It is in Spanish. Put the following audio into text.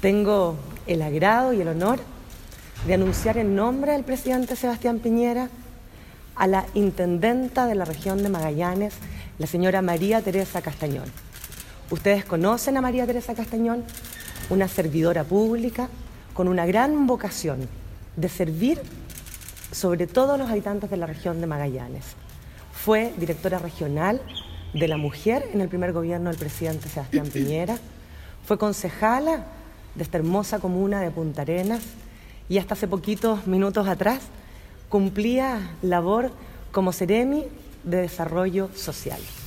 Tengo el agrado y el honor de anunciar en nombre del presidente Sebastián Piñera a la intendenta de la región de Magallanes, la señora María Teresa Castañón. Ustedes conocen a María Teresa Castañón, una servidora pública con una gran vocación de servir sobre todo a los habitantes de la región de Magallanes. Fue directora regional de la mujer en el primer gobierno del presidente Sebastián Piñera, fue concejala de esta hermosa comuna de Punta Arenas y hasta hace poquitos minutos atrás cumplía labor como Seremi de Desarrollo Social.